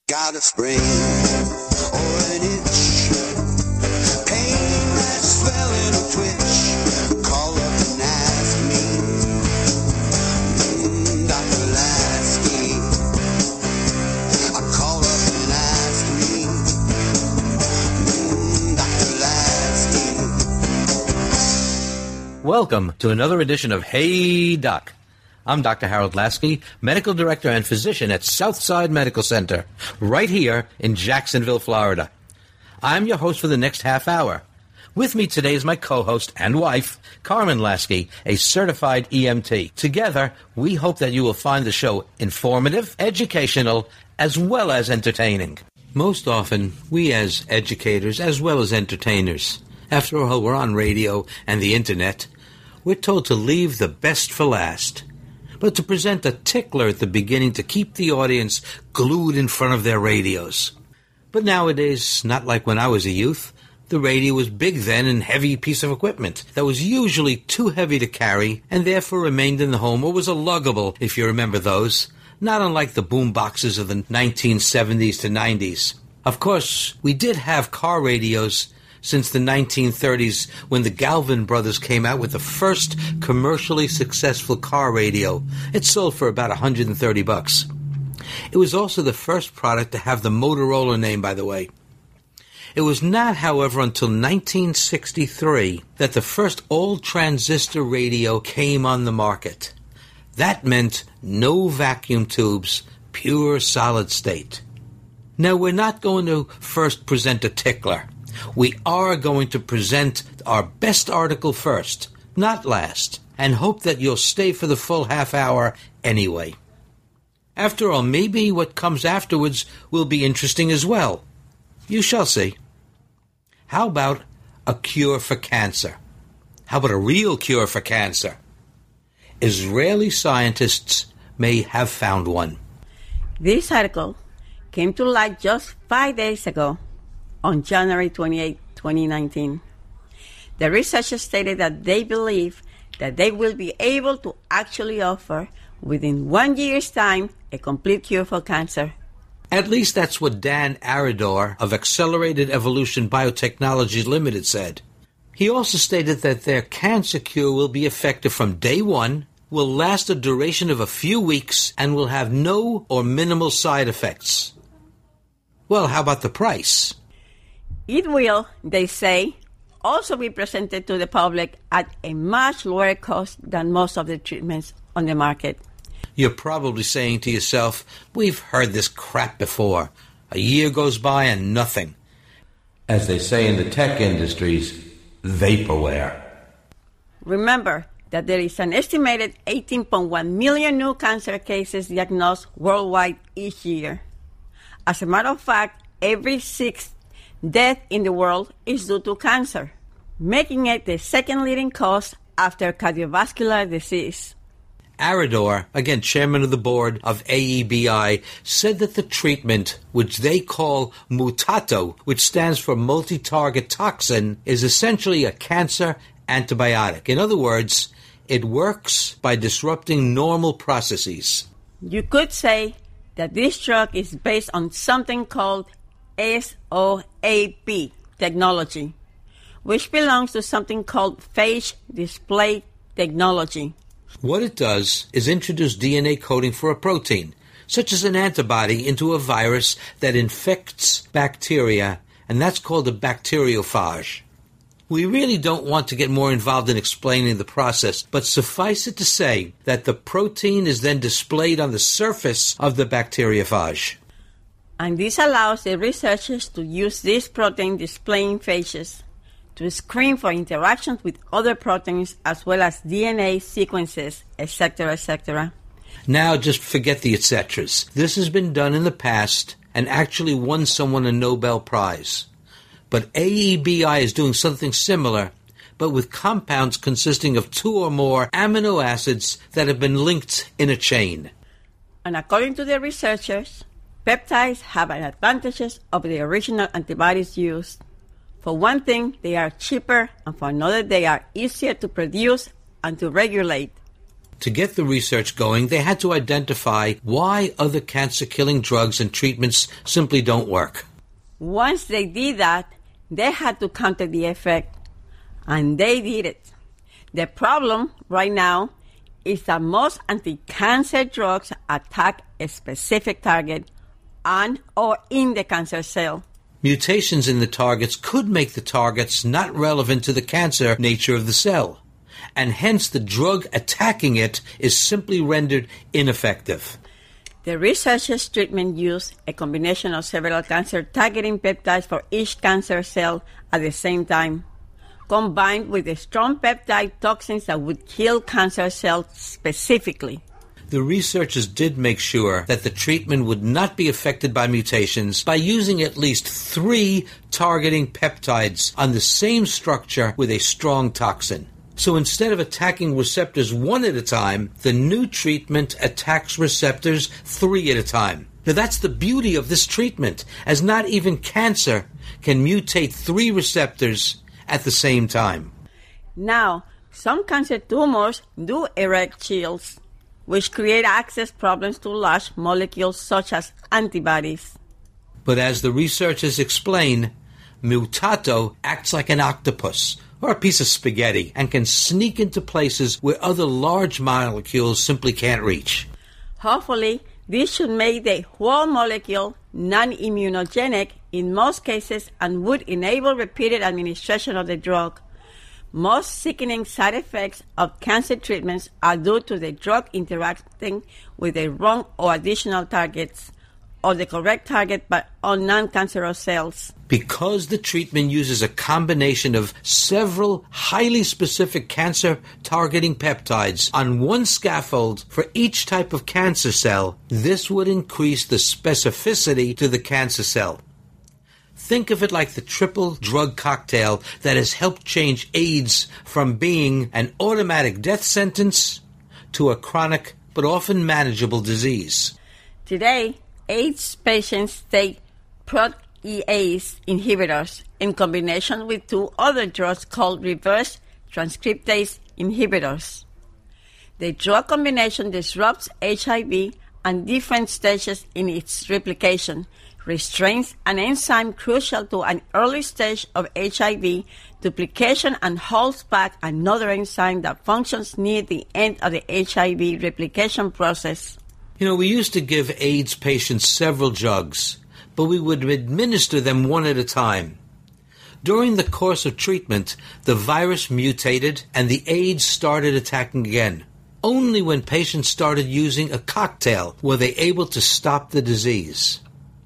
Got a sprain or an itch, pain that swelling or twitch, call up and ask me, Dr. Lasky. I call up and ask me, Dr. Lasky. Welcome to another edition of Hey Doc. I'm Dr. Harold Lasky, Medical Director and Physician at Southside Medical Center, right here in Jacksonville, Florida. I'm your host for the next half hour. With me today is my co-host and wife, Carmen Lasky, a certified EMT. Together, we hope that you will find the show informative, educational, as well as entertaining. Most often, we as educators, as well as entertainers, after all, we're on radio and the internet, we're told to leave the best for last. But to present a tickler at the beginning to keep the audience glued in front of their radios. But nowadays, not like when I was a youth, the radio was big then and heavy piece of equipment that was usually too heavy to carry and therefore remained in the home or was a luggable, if you remember those, not unlike the boom boxes of the 1970s to 90s. Of course, we did have car radios since the 1930s when the Galvin brothers came out with the first commercially successful car radio. It sold for about $130. It was also the first product to have the Motorola name, by the way. It was not, however, until 1963 that the first all-transistor radio came on the market. That meant no vacuum tubes, pure solid state. Now, we're not going to first present a tickler. We are going to present our best article first, not last, and hope that you'll stay for the full half hour anyway. After all, maybe what comes afterwards will be interesting as well. You shall see. How about a cure for cancer? How about a real cure for cancer? Israeli scientists may have found one. This article came to light just 5 days ago, on January 28, 2019. The researchers stated that they believe that they will be able to actually offer, within 1 year's time, a complete cure for cancer. At least that's what Dan Arador of Accelerated Evolution Biotechnologies Limited said. He also stated that their cancer cure will be effective from day one, will last a duration of a few weeks, and will have no or minimal side effects. Well, how about the price? It will, they say, also be presented to the public at a much lower cost than most of the treatments on the market. You're probably saying to yourself, we've heard this crap before. A year goes by and nothing. As they say in the tech industries, vaporware. Remember that there is an estimated 18.1 million new cancer cases diagnosed worldwide each year. As a matter of fact, every sixth death in the world is due to cancer, making it the second leading cause after cardiovascular disease. Arador, again chairman of the board of AEBI, said that the treatment, which they call Mutato, which stands for multi-target toxin, is essentially a cancer antibiotic. In other words, it works by disrupting normal processes. You could say that this drug is based on something called SOAP technology, which belongs to something called phage display technology. What it does is introduce DNA coding for a protein, such as an antibody, into a virus that infects bacteria, and that's called a bacteriophage. We really don't want to get more involved in explaining the process, but suffice it to say that the protein is then displayed on the surface of the bacteriophage. And this allows the researchers to use these protein displaying phages to screen for interactions with other proteins as well as DNA sequences, etc., etc. Now just forget the etceteras. This has been done in the past and actually won someone a Nobel Prize. But AEBI is doing something similar, but with compounds consisting of 2 or more amino acids that have been linked in a chain. And according to the researchers, peptides have an advantages over the original antibodies used. For one thing, they are cheaper, and for another, they are easier to produce and to regulate. To get the research going, they had to identify why other cancer-killing drugs and treatments simply don't work. Once they did that, they had to counter the effect, and they did it. The problem right now is that most anti-cancer drugs attack a specific target on or in the cancer cell. Mutations in the targets could make the targets not relevant to the cancer nature of the cell, and hence the drug attacking it is simply rendered ineffective. The researchers' treatment used a combination of several cancer-targeting peptides for each cancer cell at the same time, combined with the strong peptide toxins that would kill cancer cells specifically. The researchers did make sure that the treatment would not be affected by mutations by using at least 3 targeting peptides on the same structure with a strong toxin. So instead of attacking receptors 1 at a time, the new treatment attacks receptors 3 at a time. Now that's the beauty of this treatment, as not even cancer can mutate 3 receptors at the same time. Now, some cancer tumors do erect shields, which create access problems to large molecules such as antibodies. But as the researchers explain, Mutato acts like an octopus or a piece of spaghetti and can sneak into places where other large molecules simply can't reach. Hopefully, this should make the whole molecule non-immunogenic in most cases and would enable repeated administration of the drug. Most sickening side effects of cancer treatments are due to the drug interacting with the wrong or additional targets, or the correct target but on non-cancerous cells. Because the treatment uses a combination of several highly specific cancer-targeting peptides on one scaffold for each type of cancer cell, this would increase the specificity to the cancer cell. Think of it like the triple drug cocktail that has helped change AIDS from being an automatic death sentence to a chronic but often manageable disease. Today, AIDS patients take protease inhibitors in combination with 2 other drugs called reverse transcriptase inhibitors. The drug combination disrupts HIV at different stages in its replication, restrains an enzyme crucial to an early stage of HIV duplication, and holds back another enzyme that functions near the end of the HIV replication process. You know, we used to give AIDS patients several drugs, but we would administer them one at a time. During the course of treatment, the virus mutated and the AIDS started attacking again. Only when patients started using a cocktail were they able to stop the disease.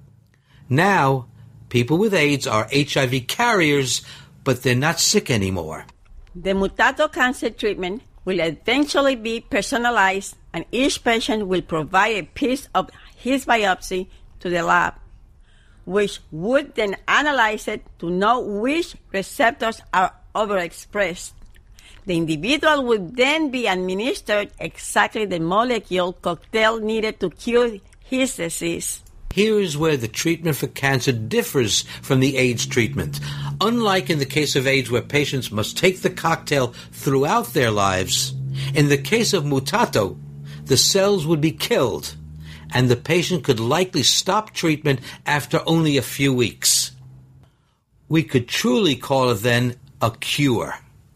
Now, people with AIDS are HIV carriers, but they're not sick anymore. The Mutato cancer treatment will eventually be personalized, and each patient will provide a piece of his biopsy to the lab, which would then analyze it to know which receptors are overexpressed. The individual would then be administered exactly the molecule cocktail needed to cure his disease. Here is where the treatment for cancer differs from the AIDS treatment. Unlike in the case of AIDS, where patients must take the cocktail throughout their lives, in the case of Mutato, the cells would be killed, and the patient could likely stop treatment after only a few weeks. We could truly call it then a cure.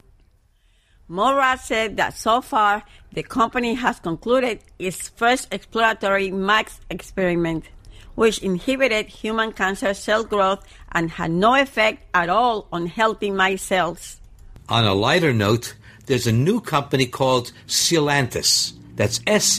Morad said that so far, the company has concluded its first exploratory MAX experiment, which inhibited human cancer cell growth and had no effect at all on healthy mice cells. On a lighter note, there's a new company called Sealantis. That's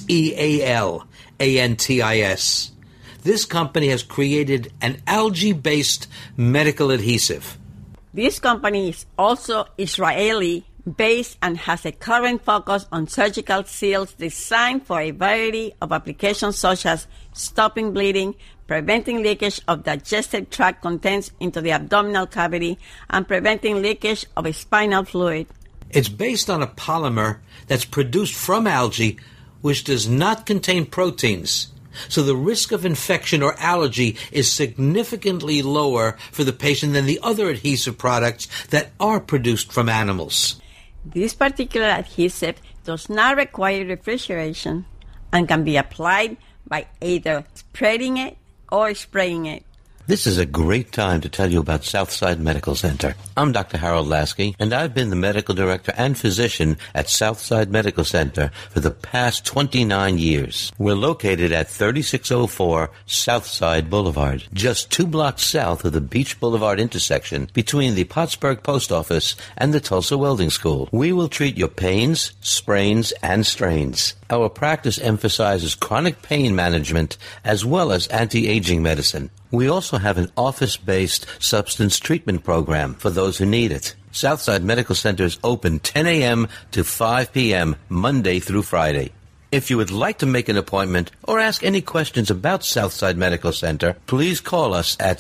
Sealantis. This company has created an algae-based medical adhesive. This company is also Israeli-based and has a current focus on surgical seals designed for a variety of applications such as stopping bleeding, preventing leakage of digestive tract contents into the abdominal cavity, and preventing leakage of spinal fluid. It's based on a polymer that's produced from algae, which does not contain proteins, so the risk of infection or allergy is significantly lower for the patient than the other adhesive products that are produced from animals. This particular adhesive does not require refrigeration and can be applied by either spreading it or spraying it. This is a great time to tell you about Southside Medical Center. I'm Dr. Harold Lasky, and I've been the medical director and physician at Southside Medical Center for the past 29 years. We're located at 3604 Southside Boulevard, just 2 blocks south of the Beach Boulevard intersection between the Pottsburg Post Office and the Tulsa Welding School. We will treat your pains, sprains, and strains. Our practice emphasizes chronic pain management as well as anti-aging medicine. We also have an office-based substance treatment program for those who need it. Southside Medical Center is open 10 a.m. to 5 p.m. Monday through Friday. If you would like to make an appointment or ask any questions about Southside Medical Center, please call us at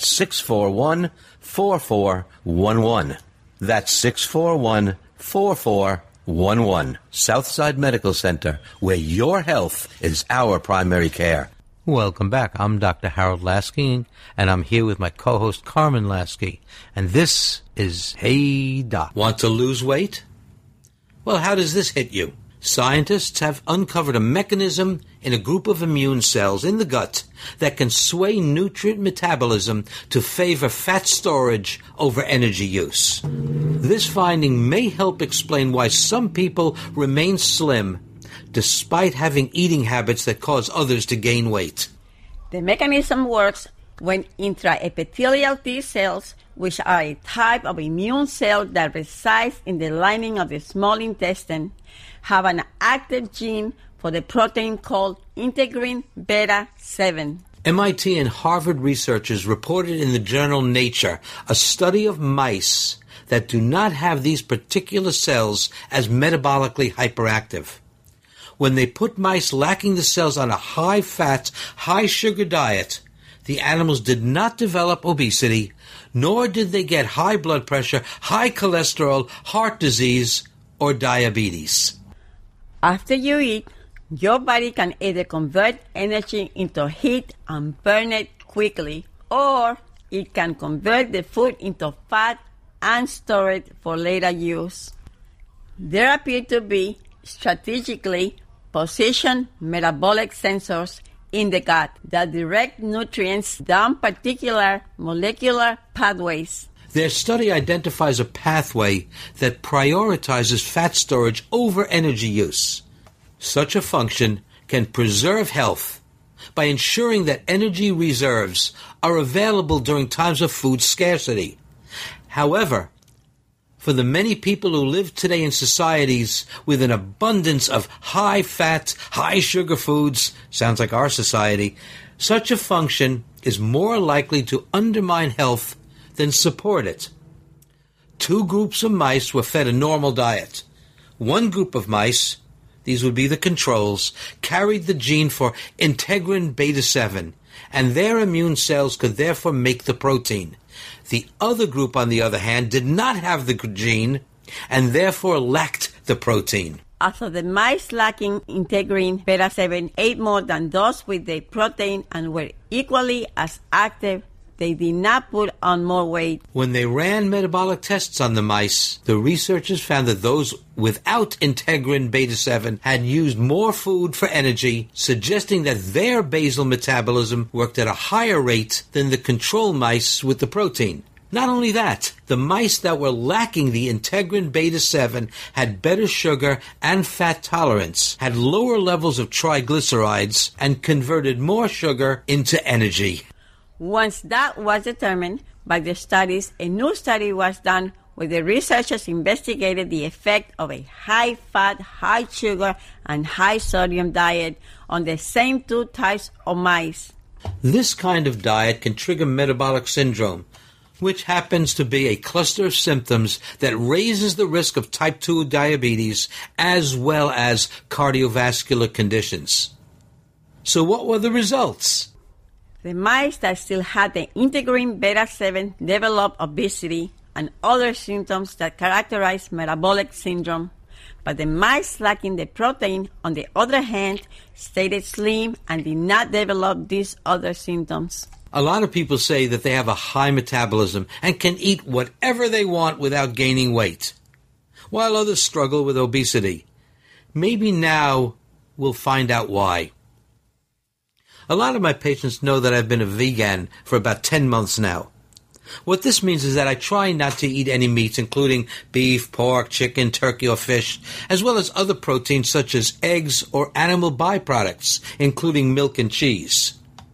641-4411. That's 641-4411. Southside Medical Center, where your health is our primary care. Welcome back. I'm Dr. Harold Lasky, and I'm here with my co-host Carmen Lasky, and this is Hey Doc. Want to lose weight? Well, how does this hit you? Scientists have uncovered a mechanism in a group of immune cells in the gut that can sway nutrient metabolism to favor fat storage over energy use. This finding may help explain why some people remain slim despite having eating habits that cause others to gain weight. The mechanism works when intraepithelial T cells, which are a type of immune cell that resides in the lining of the small intestine, have an active gene for the protein called integrin beta 7. MIT and Harvard researchers reported in the journal Nature a study of mice that do not have these particular cells as metabolically hyperactive. When they put mice lacking the cells on a high-fat, high-sugar diet, the animals did not develop obesity, nor did they get high blood pressure, high cholesterol, heart disease, or diabetes. After you eat, your body can either convert energy into heat and burn it quickly, or it can convert the food into fat and store it for later use. There appear to be strategically positioned metabolic sensors in the gut that direct nutrients down particular molecular pathways. Their study identifies a pathway that prioritizes fat storage over energy use. Such a function can preserve health by ensuring that energy reserves are available during times of food scarcity. However, for the many people who live today in societies with an abundance of high-fat, high-sugar foods, sounds like our society, such a function is more likely to undermine health than support it. 2 groups of mice were fed a normal diet. One group of mice, these would be the controls, carried the gene for integrin beta 7, and their immune cells could therefore make the protein. The other group, on the other hand, did not have the gene and therefore lacked the protein. Although the mice lacking integrin beta 7 ate more than those with the protein and were equally as active, they did not put on more weight. When they ran metabolic tests on the mice, the researchers found that those without integrin beta 7 had used more food for energy, suggesting that their basal metabolism worked at a higher rate than the control mice with the protein. Not only that, the mice that were lacking the integrin beta 7 had better sugar and fat tolerance, had lower levels of triglycerides, and converted more sugar into energy. Once that was determined by the studies, a new study was done where the researchers investigated the effect of a high-fat, high-sugar, and high-sodium diet on the same 2 types of mice. This kind of diet can trigger metabolic syndrome, which happens to be a cluster of symptoms that raises the risk of type 2 diabetes as well as cardiovascular conditions. So what were the results? The mice that still had the integrin beta 7 developed obesity and other symptoms that characterize metabolic syndrome. But the mice lacking the protein, on the other hand, stayed slim and did not develop these other symptoms. A lot of people say that they have a high metabolism and can eat whatever they want without gaining weight, while others struggle with obesity. Maybe now we'll find out why. A lot of my patients know that I've been a vegan for about 10 months now. What this means is that I try not to eat any meats, including beef, pork, chicken, turkey, or fish, as well as other proteins such as eggs or animal byproducts, including milk and cheese.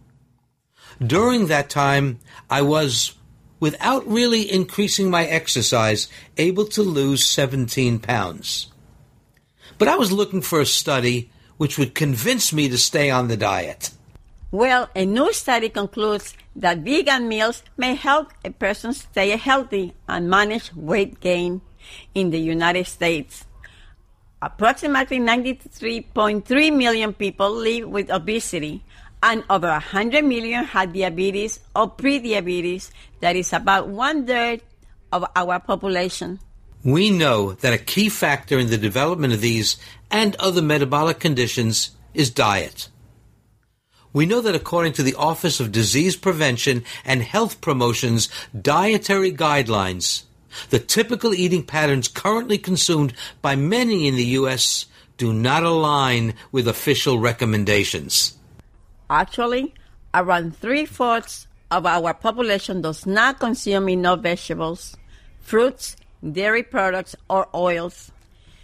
During that time, I was, without really increasing my exercise, able to lose 17 pounds. But I was looking for a study which would convince me to stay on the diet. Well, a new study concludes that vegan meals may help a person stay healthy and manage weight gain in the United States. Approximately 93.3 million people live with obesity, and over 100 million have diabetes or prediabetes. That is about 1/3 of our population. We know that a key factor in the development of these and other metabolic conditions is diet. We know that according to the Office of Disease Prevention and Health Promotion's dietary guidelines, the typical eating patterns currently consumed by many in the U.S. do not align with official recommendations. Actually, around 3/4 of our population does not consume enough vegetables, fruits, dairy products, or oils.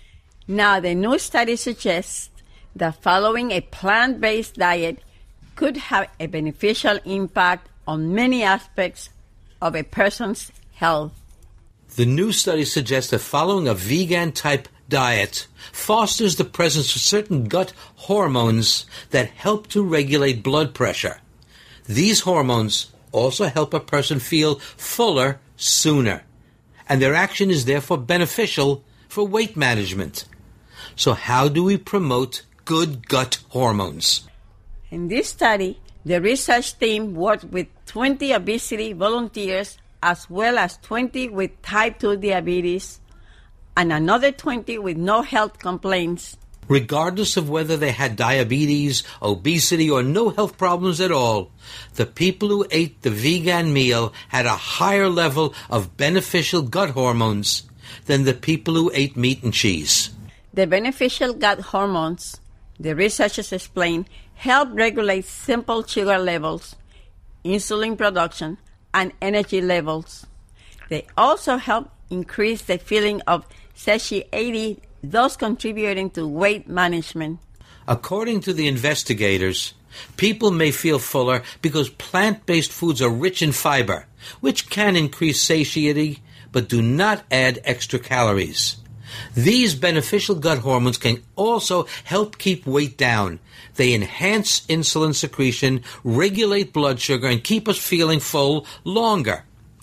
Now, the new study suggests that following a plant-based diet could have a beneficial impact on many aspects of a person's health. The new study suggests that following a vegan-type diet fosters the presence of certain gut hormones that help to regulate blood pressure. These hormones also help a person feel fuller sooner, and their action is therefore beneficial for weight management. So how do we promote good gut hormones? In this study, the research team worked with 20 obesity volunteers as well as 20 with type 2 diabetes and another 20 with no health complaints. Regardless of whether they had diabetes, obesity, or no health problems at all, the people who ate the vegan meal had a higher level of beneficial gut hormones than the people who ate meat and cheese. The beneficial gut hormones, the researchers explained, help regulate simple sugar levels, insulin production, and energy levels. They also help increase the feeling of satiety, thus contributing to weight management. According to the investigators, people may feel fuller because plant-based foods are rich in fiber, which can increase satiety but do not add extra calories. These beneficial gut hormones can also help keep weight down. They enhance insulin secretion, regulate blood sugar, and keep us feeling full longer.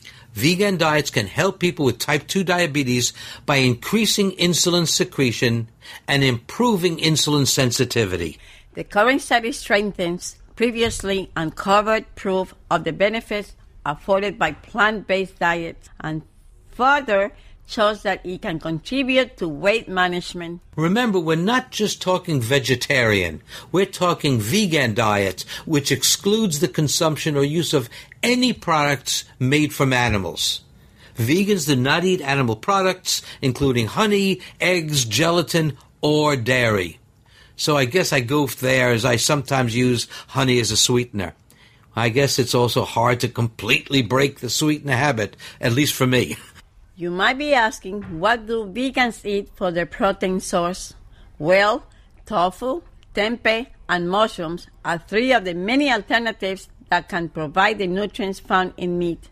Vegan diets can help people with type 2 diabetes by increasing insulin secretion and improving insulin sensitivity. The current study strengthens previously uncovered proof of the benefits afforded by plant-based diets and further shows that it can contribute to weight management. Remember, we're not just talking vegetarian. We're talking vegan diet, which excludes the consumption or use of any products made from animals. Vegans do not eat animal products, including honey, eggs, gelatin, or dairy. So I guess I goofed there, as I sometimes use honey as a sweetener. I guess it's also hard to completely break the sweetener habit, at least for me. You might be asking, what do vegans eat for their protein source? Well, tofu, tempeh, and mushrooms are three of the many alternatives that can provide the nutrients found in meat.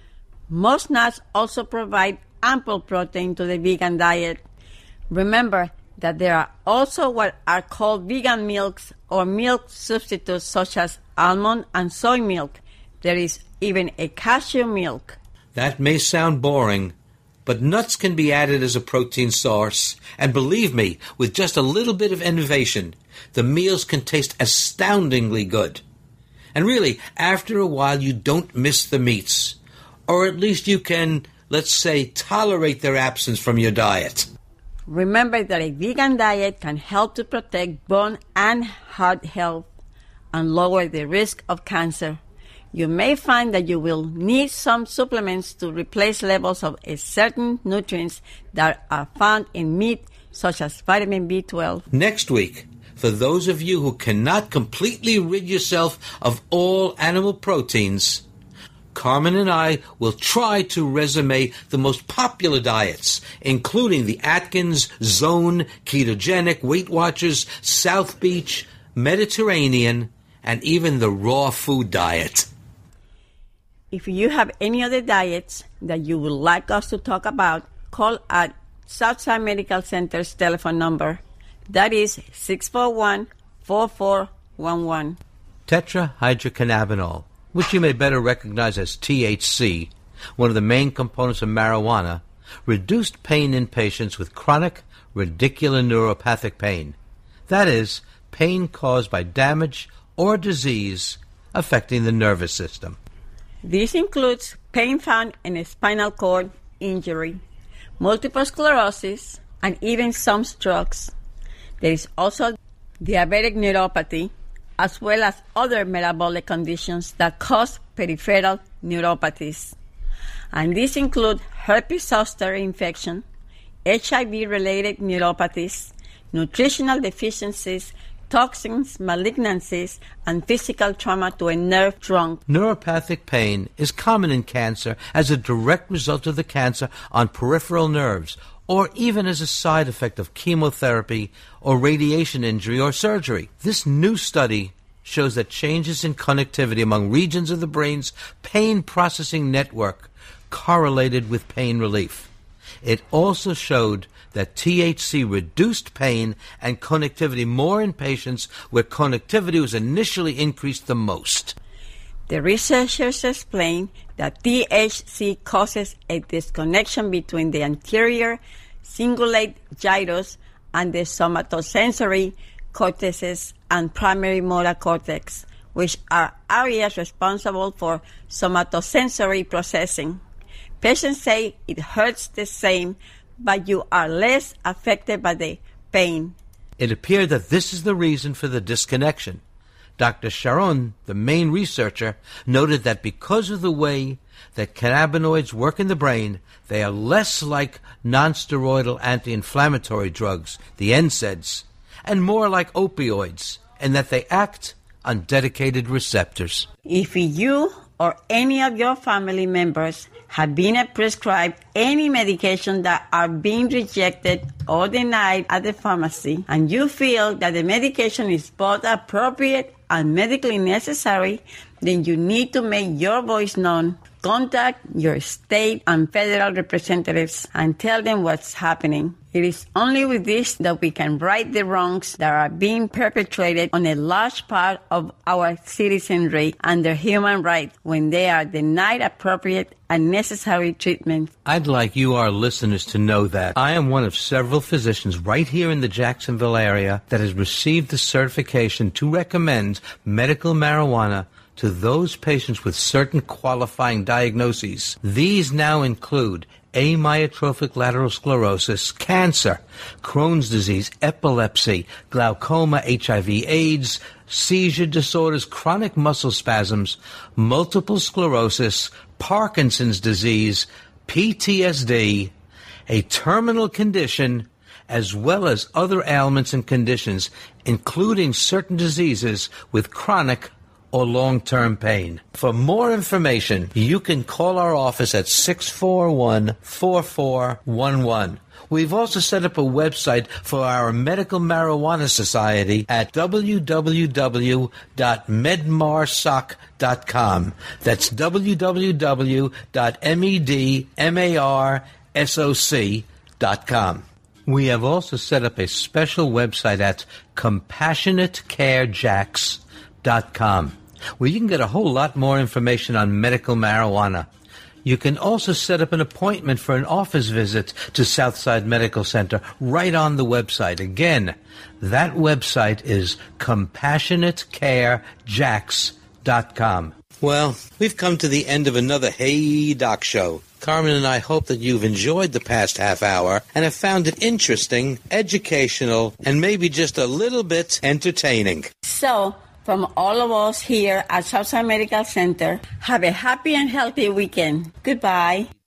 Most nuts also provide ample protein to the vegan diet. Remember that there are also what are called vegan milks or milk substitutes such as almond and soy milk. There is even a cashew milk. That may sound boring, but nuts can be added as a protein source, and believe me, with just a little bit of innovation, the meals can taste astoundingly good. And really, after a while, you don't miss the meats, or at least you can, let's say, tolerate their absence from your diet. Remember that a vegan diet can help to protect bone and heart health and lower the risk of cancer. You may find that you will need some supplements to replace levels of a certain nutrients that are found in meat such as vitamin B12. Next week, for those of you who cannot completely rid yourself of all animal proteins, Carmen and I will try to resume the most popular diets, including the Atkins, Zone, Ketogenic, Weight Watchers, South Beach, Mediterranean, and even the raw food diet. If you have any other diets that you would like us to talk about, call at Southside Medical Center's telephone number. That is 641-4411. Tetrahydrocannabinol, which you may better recognize as THC, one of the main components of marijuana, reduced pain in patients with chronic radicular neuropathic pain. That is, pain caused by damage or disease affecting the nervous system. This includes pain found in a spinal cord injury, multiple sclerosis, and even some strokes. There is also diabetic neuropathy, as well as other metabolic conditions that cause peripheral neuropathies. And these include herpes zoster infection, HIV-related neuropathies, nutritional deficiencies, toxins, malignancies, and physical trauma to a nerve trunk. Neuropathic pain is common in cancer as a direct result of the cancer on peripheral nerves, or even as a side effect of chemotherapy or radiation injury or surgery. This new study shows that changes in connectivity among regions of the brain's pain processing network correlated with pain relief. It also showed that THC reduced pain and connectivity more in patients where connectivity was initially increased the most. The researchers explain that THC causes a disconnection between the anterior cingulate gyrus and the somatosensory cortices and primary motor cortex, which are areas responsible for somatosensory processing. Patients say it hurts the same, but you are less affected by the pain. It appeared that this is the reason for the disconnection. Dr. Sharon, the main researcher, noted that because of the way that cannabinoids work in the brain, they are less like non-steroidal anti-inflammatory drugs, the NSAIDs, and more like opioids, and that they act on dedicated receptors. If you or any of your family members have been prescribed any medication that are being rejected or denied at the pharmacy, and you feel that the medication is both appropriate and medically necessary, then you need to make your voice known. Contact your state and federal representatives and tell them what's happening. It is only with this that we can right the wrongs that are being perpetrated on a large part of our citizenry and their human rights when they are denied appropriate and necessary treatment. I'd like you, our listeners, to know that I am one of several physicians right here in the Jacksonville area that has received the certification to recommend medical marijuana to those patients with certain qualifying diagnoses. These now include amyotrophic lateral sclerosis, cancer, Crohn's disease, epilepsy, glaucoma, HIV/AIDS, seizure disorders, chronic muscle spasms, multiple sclerosis, Parkinson's disease, PTSD, a terminal condition, as well as other ailments and conditions, including certain diseases with chronic or long-term pain. For more information, you can call our office at 641-4411. We've also set up a website for our Medical Marijuana Society at www.medmarsoc.com. That's www.medmarsoc.com. We have also set up a special website at CompassionateCareJax.com, where you can get a whole lot more information on medical marijuana. You can also set up an appointment for an office visit to Southside Medical Center right on the website. Again, that website is CompassionateCareJax.com. Well, we've come to the end of another Hey Doc show. Carmen and I hope that you've enjoyed the past half hour and have found it interesting, educational, and maybe just a little bit entertaining. So, from all of us here at Southside Medical Center, have a happy and healthy weekend. Goodbye.